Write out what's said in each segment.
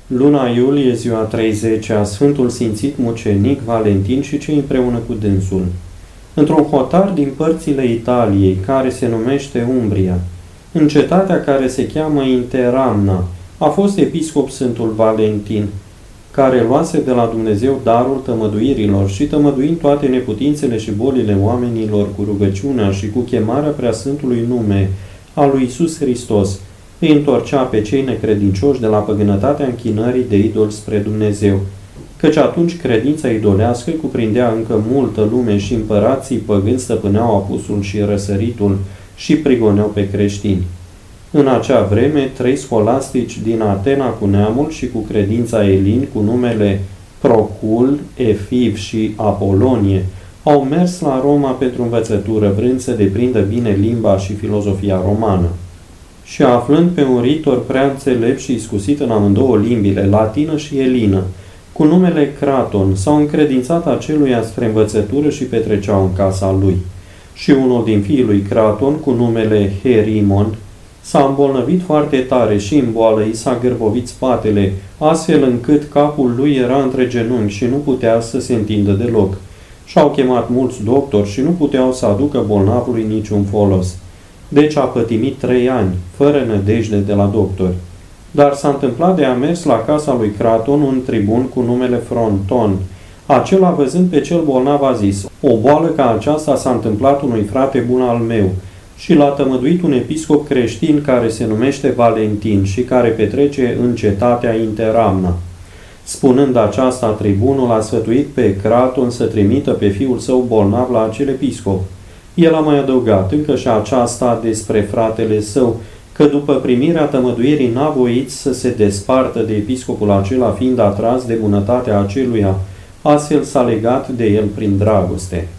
Luna iulie, ziua 30-a, Sfântul Sfințit Mucenic Valentin și cei împreună cu dânsul. Într-un hotar din părțile Italiei, care se numește Umbria, în cetatea care se cheamă Interamna, a fost episcop Sfântul Valentin, care luase de la Dumnezeu darul tămăduirilor și, tămăduind toate neputințele și bolile oamenilor cu rugăciunea și cu chemarea preasfântului nume al lui Iisus Hristos, îi întorcea pe cei necredincioși de la păgânătatea închinării de idol spre Dumnezeu, căci atunci credința idolească cuprindea încă multă lume și împărații păgâni stăpâneau apusul și răsăritul și prigoneau pe creștini. În acea vreme, 3 scolastici din Atena cu neamul și cu credința elin, cu numele Procul, Efiv și Apolonie, au mers la Roma pentru învățătură, vrând să deprindă bine limba și filozofia romană. Și aflând pe un ritor prea înțelept și iscusit în amândouă limbile, latină și elină, cu numele Craton, s-au încredințat aceluia spre învățătură și petreceau în casa lui. Și unul din fiii lui Craton, cu numele Herimon, s-a îmbolnăvit foarte tare și în boală i s-a gârbovit spatele, astfel încât capul lui era între genunchi și nu putea să se întindă deloc. Și-au chemat mulți doctori și nu puteau să aducă bolnavului niciun folos. Deci a pătimit 3 ani, fără nădejde de la doctori. Dar s-a întâmplat de a mers la casa lui Craton un tribun cu numele Fronton. Acela, văzând pe cel bolnav, a zis: "O boală ca aceasta s-a întâmplat unui frate bun al meu." Și l-a tămăduit un episcop creștin care se numește Valentin și care petrece în cetatea Interamna. Spunând aceasta, tribunul a sfătuit pe Craton să trimită pe fiul său bolnav la acel episcop. El a mai adăugat încă și aceasta despre fratele său, că după primirea tămăduirii n-a voit să se despartă de episcopul acela, fiind atras de bunătatea aceluia, astfel s-a legat de el prin dragoste.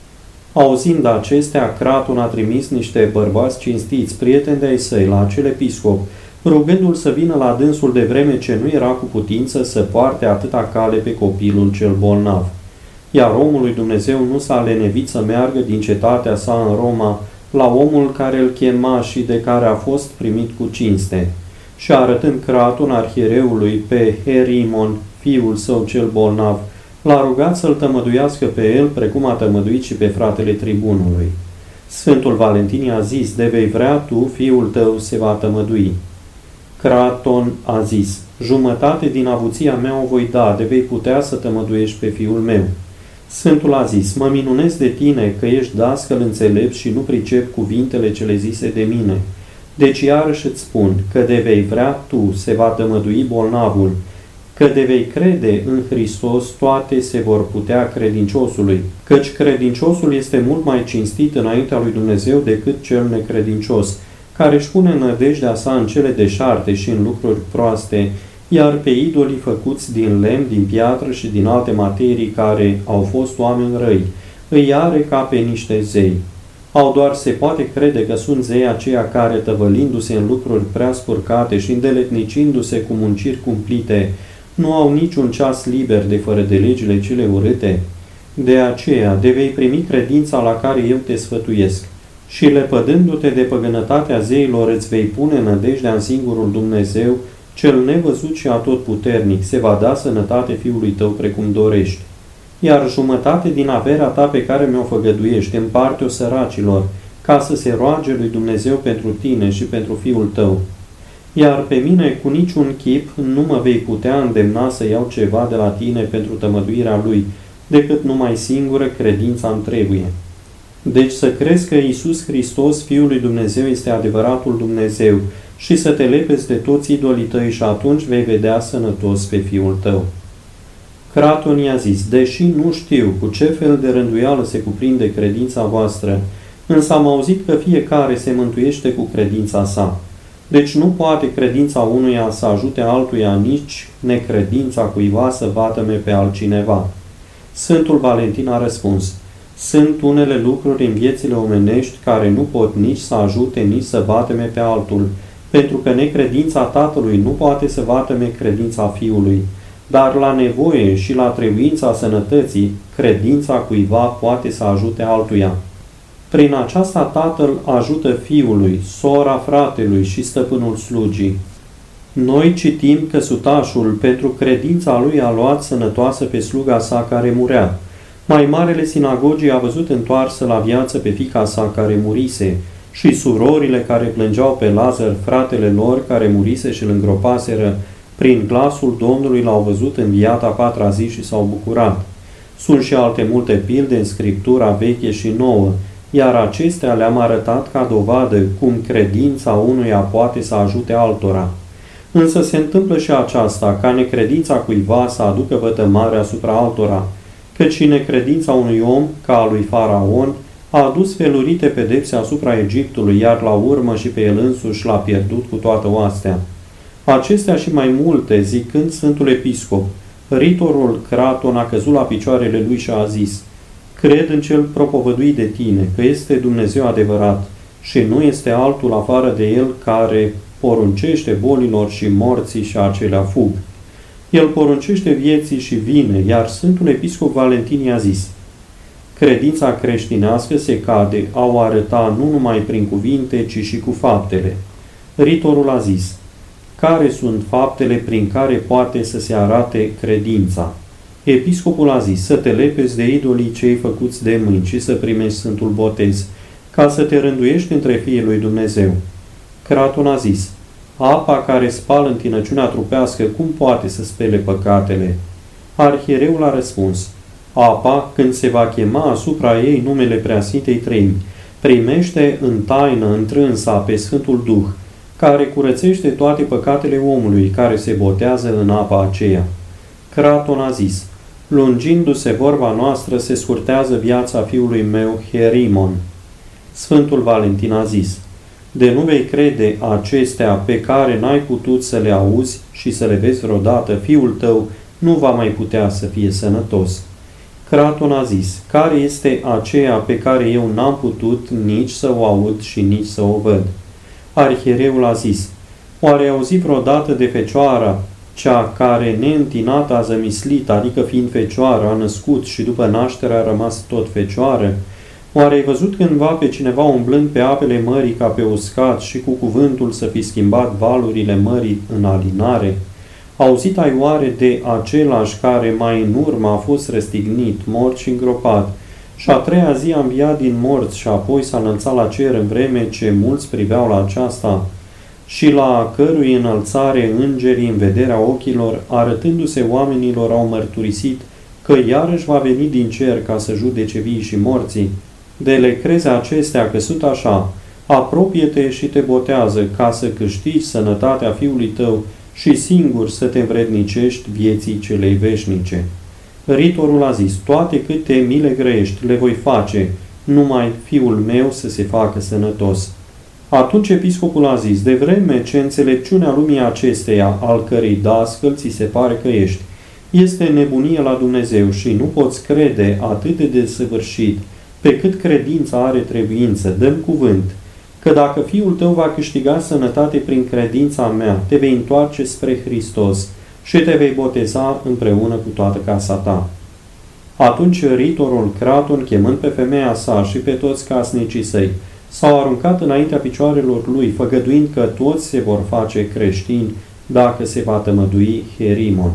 Auzind acestea, Craton a trimis niște bărbați cinstiți, prieteni de-ai săi, la acel episcop, rugându-l să vină la dânsul de vreme ce nu era cu putință să poarte atâta cale pe copilul cel bolnav. Iar omul lui Dumnezeu nu s-a lenevit să meargă din cetatea sa în Roma la omul care îl chema și de care a fost primit cu cinste. Și arătând Craton arhiereului pe Herimon, fiul său cel bolnav, l-a rugat să-l tămăduiască pe el, precum a tămăduit și pe fratele tribunului. Sfântul Valentin a zis: "De vei vrea tu, fiul tău se va tămădui." Craton a zis: "Jumătate din avuția mea o voi da, de vei putea să tămăduiești pe fiul meu." Sfântul a zis: "Mă minunez de tine că ești dascăl înțelept și nu pricep cuvintele cele zise de mine. Deci iarăși îți spun că de vei vrea tu se va tămădui bolnavul, că de vei crede în Hristos toate se vor putea credinciosului, căci credinciosul este mult mai cinstit înaintea lui Dumnezeu decât cel necredincios, care își pune nădejdea sa în cele deșarte și în lucruri proaste, iar pe idolii făcuți din lemn, din piatră și din alte materii care au fost oameni răi, îi are ca pe niște zei. Au doar se poate crede că sunt zei aceia care, tăvălindu-se în lucruri prea spurcate și îndeletnicindu-se cu munciri cumplite, nu au niciun ceas liber de fără de legile cele urâte. De aceea, de vei primi credința la care eu te sfătuiesc și, lepădându-te de păgânătatea zeilor, îți vei pune nădejdea în singurul Dumnezeu, cel nevăzut și atotputernic, se va da sănătate fiului tău precum dorești. Iar jumătate din averea ta pe care mi-o făgăduiești, împarte-o săracilor, ca să se roage lui Dumnezeu pentru tine și pentru fiul tău. Iar pe mine, cu niciun chip, nu mă vei putea îndemna să iau ceva de la tine pentru tămăduirea lui, decât numai singură credința îmi trebuie. Deci să crezi că Iisus Hristos, Fiul lui Dumnezeu, este adevăratul Dumnezeu și să te lepezi de toți idolii tăi și atunci vei vedea sănătos pe fiul tău." Craton i-a zis: "Deși nu știu cu ce fel de rânduială se cuprinde credința voastră, însă am auzit că fiecare se mântuiește cu credința sa. Deci nu poate credința unuia să ajute altuia, nici necredința cuiva să vatăme pe altcineva." Sfântul Valentin a răspuns: "Sunt unele lucruri în viețile omenești care nu pot nici să ajute, nici să vatăme pe altul, pentru că necredința tatălui nu poate să vatăme credința fiului, dar la nevoie și la trebuința sănătății, credința cuiva poate să ajute altuia. Prin aceasta tatăl ajută fiului, sora fratelui și stăpânul slugii. Noi citim că sutașul, pentru credința lui, a luat sănătoasă pe sluga sa care murea. Mai marele sinagogii a văzut întoarsă la viață pe fiica sa care murise și surorile care plângeau pe Lazar, fratele lor, care murise și îl îngropaseră, prin glasul Domnului l-au văzut înviat a patra zi și s-au bucurat. Sunt și alte multe pilde în Scriptura veche și nouă, iar acestea le-am arătat ca dovadă cum credința unuia poate să ajute altora. Însă se întâmplă și aceasta, ca necredința cuiva să aducă vătămare asupra altora, căci și necredința unui om, ca a lui Faraon, a adus felurite pedepse asupra Egiptului, iar la urmă și pe el însuși l-a pierdut cu toată oastea. Acestea și mai multe, zicând Sfântul Episcop, ritorul Craton a căzut la picioarele lui și a zis: cred în cel propovăduit de tine, că este Dumnezeu adevărat și nu este altul afară de el care poruncește bolilor și morții și acelea fug. El poruncește vieții și vine, iar Sfântul Episcop Valentin i-a zis: credința creștinească se cade a o arăta nu numai prin cuvinte, ci și cu faptele. Ritorul a zis: care sunt faptele prin care poate să se arate credința? Episcopul a zis: să te lepezi de idolii cei făcuți de mâini și să primești Sfântul Botez, ca să te rânduiești între fiii lui Dumnezeu. Craton a zis: apa care spală întinăciunea trupească, cum poate să spele păcatele? Arhiereul a răspuns: apa, când se va chema asupra ei numele Preasfintei Treimi, primește în taină întrânsa pe Sfântul Duh, care curățește toate păcatele omului care se botează în apa aceea. Craton a zis: lungindu-se vorba noastră, se scurtează viața fiului meu, Hierimon. Sfântul Valentin a zis: de nu vei crede acestea pe care n-ai putut să le auzi și să le vezi vreodată, fiul tău nu va mai putea să fie sănătos. Craton a zis: care este aceea pe care eu n-am putut nici să o aud și nici să o văd? Arhiereul a zis: oare ai auzit vreodată de fecioara, cea care neîntinată a zămislit, adică fiind fecioară, a născut și după naștere a rămas tot fecioară? Oare ai văzut cândva pe cineva umblând pe apele mării ca pe uscat și cu cuvântul să fi schimbat valurile mării în alinare? Auzit ai oare de același care mai în urmă a fost răstignit, mort și îngropat, și a treia zi a înviat din morți și apoi s-a înălțat la cer în vreme ce mulți priveau la aceasta, și la cărui înălțare îngerii în vederea ochilor, arătându-se oamenilor, au mărturisit că iarăși va veni din cer ca să judece vii și morții? De le crezi acestea că sunt așa, apropie-te și te botează ca să câștigi sănătatea fiului tău și singur să te învrednicești vieții celei veșnice. Ritorul a zis: toate câte mi le grăiești le voi face, numai fiul meu să se facă sănătos. Atunci episcopul a zis: de vreme ce înțelepciunea lumii acesteia, al cărei dascăl ți se pare că ești, este nebunie la Dumnezeu și nu poți crede atât de desăvârșit, pe cât credința are trebuință, dăm cuvânt că dacă fiul tău va câștiga sănătate prin credința mea, te vei întoarce spre Hristos și te vei boteza împreună cu toată casa ta. Atunci ritorul Craton, chemând pe femeia sa și pe toți casnicii săi, s-au aruncat înaintea picioarelor lui, făgăduind că toți se vor face creștini dacă se va tămădui Hierimon.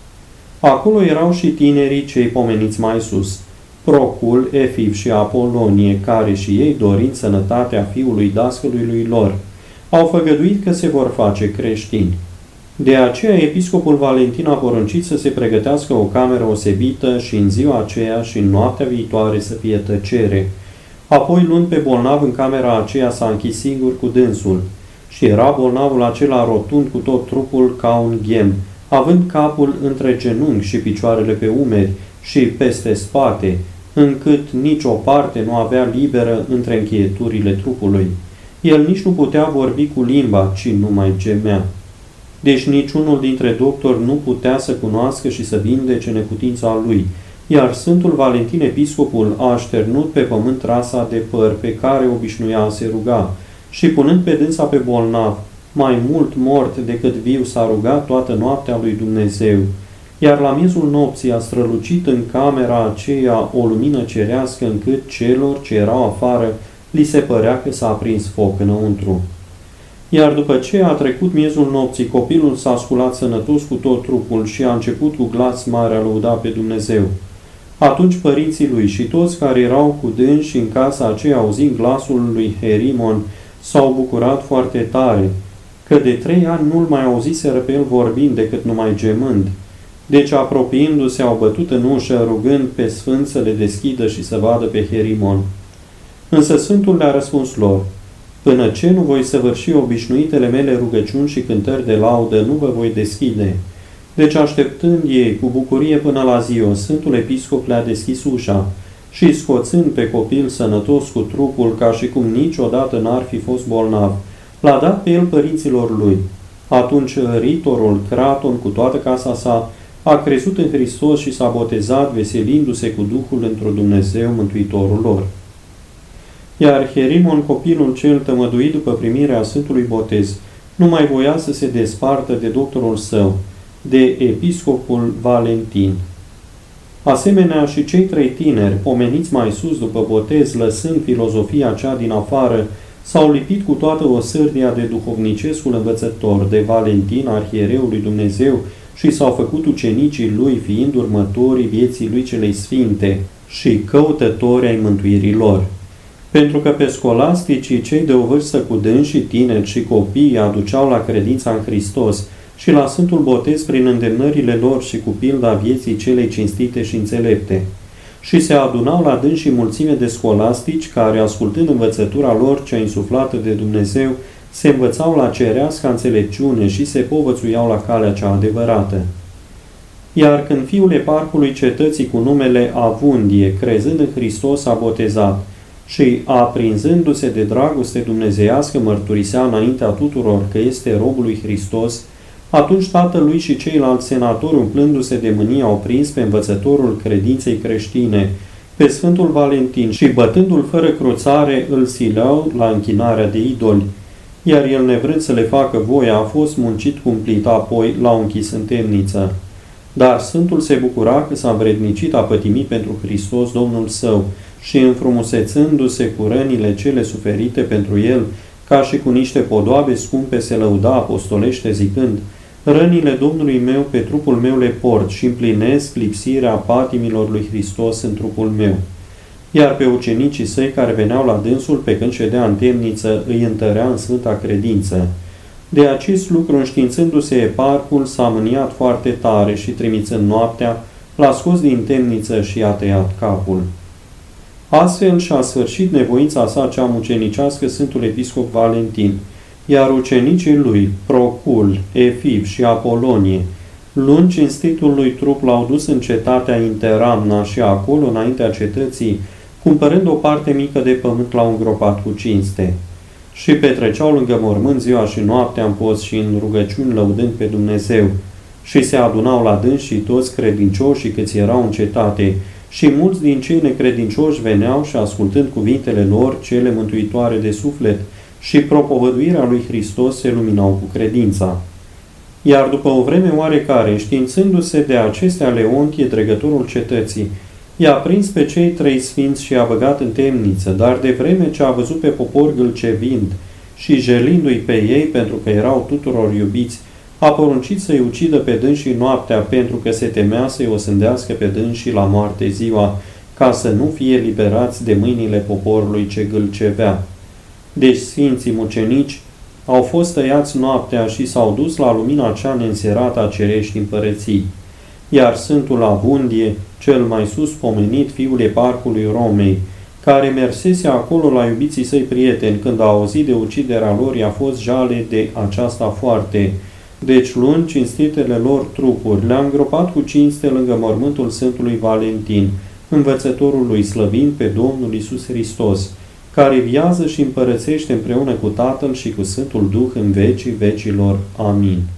Acolo erau și tinerii cei pomeniți mai sus, Procul, Efiv și Apolonie, care și ei, dorind sănătatea fiului dascălui lor, au făgăduit că se vor face creștini. De aceea episcopul Valentin a poruncit să se pregătească o cameră osebită și în ziua aceea și în noaptea viitoare să fie tăcere. Apoi, luând pe bolnav în camera aceea, s-a închis singur cu dânsul. Și era bolnavul acela rotund cu tot trupul ca un ghem, având capul între genunchi și picioarele pe umeri și peste spate, încât nici o parte nu avea liberă între încheieturile trupului. El nici nu putea vorbi cu limba, ci numai gemea. Deci niciunul dintre doctori nu putea să cunoască și să vindece neputința lui, iar Sfântul Valentin episcopul a așternut pe pământ rasa de păr pe care obișnuia a se ruga și punând pe dânsa pe bolnav, mai mult mort decât viu, s-a rugat toată noaptea lui Dumnezeu, iar la miezul nopții a strălucit în camera aceea o lumină cerească încât celor ce erau afară li se părea că s-a aprins foc înăuntru. Iar după ce a trecut miezul nopții, copilul s-a sculat sănătos cu tot trupul și a început cu glas mare a lăuda pe Dumnezeu. Atunci părinții lui și toți care erau cu dânsi în casa aceea, auzind glasul lui Herimon, s-au bucurat foarte tare, că de 3 ani nu-l mai auziseră pe el vorbind decât numai gemând. Deci, apropiindu-se, au bătut în ușă, rugând pe sfânt să le deschidă și să vadă pe Herimon. Însă sfântul le-a răspuns lor: până ce nu voi săvârși obișnuitele mele rugăciuni și cântări de laudă, nu vă voi deschide. Deci, așteptând ei cu bucurie până la ziua, Sfântul Episcop le-a deschis ușa și, scoțând pe copil sănătos cu trupul, ca și cum niciodată n-ar fi fost bolnav, l-a dat pe el părinților lui. Atunci ritorul Craton, cu toată casa sa, a crezut în Hristos și s-a botezat, veselindu-se cu Duhul într-un Dumnezeu Mântuitorul lor. Iar Herimon, copilul cel tămăduit după primirea Sfântului Botez, nu mai voia să se despartă de doctorul său, de episcopul Valentin. Asemenea, și cei 3 tineri, pomeniți mai sus după botez, lăsând filozofia cea din afară, s-au lipit cu toată osârdia de duhovnicescul învățător, de Valentin, arhiereul lui Dumnezeu, și s-au făcut ucenicii lui, fiind următorii vieții lui celei sfinte și căutători ai mântuirii lor. Pentru că pe scolasticii, cei de o vârstă cu dânsi și tineri și copii, aduceau la credința în Hristos și la Sfântul Botez prin îndemnările lor și cu pilda vieții celei cinstite și înțelepte. Și se adunau la dânsi și mulțime de scolastici care, ascultând învățătura lor cea insuflată de Dumnezeu, se învățau la cerească înțelepciune și se povățuiau la calea cea adevărată. Iar când fiul eparhului cetății cu numele Avundie, crezând în Hristos, a botezat și, aprinzându-se de dragoste dumnezeiască, mărturisea înaintea tuturor că este robul lui Hristos, atunci tatălui și ceilalți senatori, umplându-se de mânie, au prins pe învățătorul credinței creștine, pe Sfântul Valentin, și bătându-l fără cruțare, îl sileau la închinarea de idoli, iar el, nevrând să le facă voia, a fost muncit cumplit, apoi l-au închis în temniță. Dar Sfântul se bucura că s-a învrednicit a pătimi pentru Hristos Domnul său și, înfrumusețându-se cu rănile cele suferite pentru el, ca și cu niște podoabe scumpe, se lăuda apostolește zicând: rănile Domnului meu pe trupul meu le port și împlinesc lipsirea patimilor lui Hristos în trupul meu. Iar pe ucenicii săi care veneau la dânsul, pe când ședea în temniță, îi întărea în sfânta credință. De acest lucru, înștiințându-se eparhul, s-a mâniat foarte tare și, trimițând noaptea, l-a scos din temniță și i-a tăiat capul. Astfel și-a sfârșit nevoința sa cea mucenicească Sfântul Episcop Valentin, iar ucenicii lui, Procul, Efiv și Apolonie, luând cinstitul lui trup, l-au dus în cetatea Interamna și acolo, înaintea cetății, cumpărând o parte mică de pământ, l-au îngropat cu cinste. Și petreceau lângă mormânt ziua și noaptea în post și în rugăciuni, lăudând pe Dumnezeu. Și se adunau la dâns și toți credincioșii câți erau în cetate, și mulți din cei necredincioși veneau și, ascultând cuvintele lor, cele mântuitoare de suflet, și propovăduirea lui Hristos, se luminau cu credința. Iar după o vreme oarecare, științându-se de acestea, Leontie, dregătorul cetății, i-a prins pe cei 3 sfinți și i-a băgat în temniță, dar de vreme ce a văzut pe popor gâlcevind și jelindu-i pe ei, pentru că erau tuturor iubiți, a poruncit să-i ucidă pe dânsii noaptea, pentru că se temea să-i osândească pe dânsii la moarte ziua, ca să nu fie liberați de mâinile poporului ce gâlcevea. Deci sfinții mucenici au fost tăiați noaptea și s-au dus la lumina cea neînserată a cerești împărății. Iar Sfântul Avundie, cel mai sus pomenit, fiul eparhului Romei, care mersese acolo la iubiții săi prieteni, când a auzit de uciderea lor, i-a fost jale de aceasta foarte. Deci, luând cinstitele lor trupuri, le-a îngropat cu cinste lângă mormântul Sfântului Valentin, învățătorul lui, slăvind pe Domnul Iisus Hristos, care viază și împărățește împreună cu Tatăl și cu Sfântul Duh în vecii vecilor. Amin.